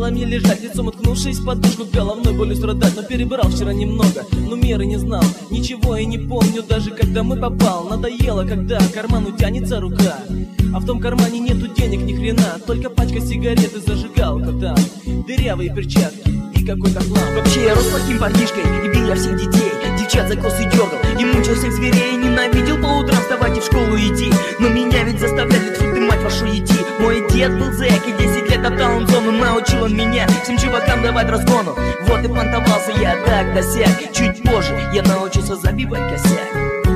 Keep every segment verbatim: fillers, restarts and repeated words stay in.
Стоило мне лежать, лицом уткнувшись в подушку, головной болью страдать. Но перебрал вчера немного, но меры не знал. Ничего я не помню, даже когда мы попал. Надоело, когда к карману тянется рука, а в том кармане нету денег ни хрена. Только пачка сигарет и зажигалка там, дырявые перчатки и какой-то хлам. Вообще я рос плохим парнишкой и бил я всех детей. Девчат за косы дергал и мучил всех зверей. Ненавидел по утрам вставать и в школу идти, но меня ведь заставляли, фу ты мать вашу, идти. Мой дед был зэк и десять лет топтал он зону. Научил он меня всем чувакам давать разгону. Вот и понтовался я так да сяк. Чуть позже я научился забивать косяк.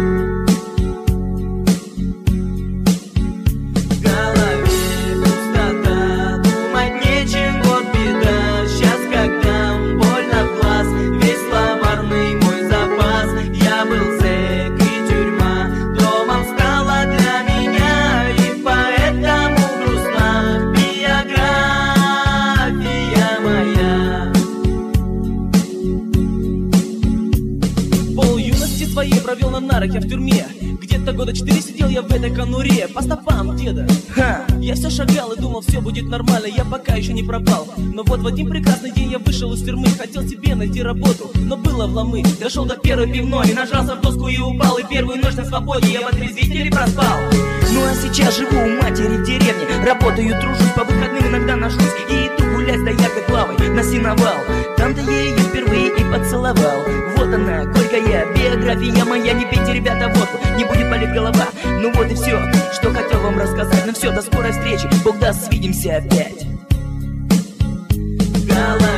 Своей провел на нарах я в тюрьме. Где-то года четыре сидел я в этой конуре. По стопам деда. Ха! Я все шагал и думал, все будет нормально. Я пока еще не пропал. Но вот в один прекрасный день я вышел из тюрьмы. Хотел себе найти работу, но было вломы. Дошел до первой пивной, нажался в доску и упал. И первую ночь на свободе я в отрезвителе проспал. Ну а сейчас живу у матери в деревне. Работаю, тружусь, по выходным иногда нажусь. И иду гулять с дояркой Клавой на сеновал. Там-то я ее впервые и поцеловал. Вот она, горькая биография моя. Не пейте, ребята, водку, не будет болеть голова. Ну вот и все, что хотел вам рассказать. Ну все, до скорой встречи, Бог даст, свидимся опять.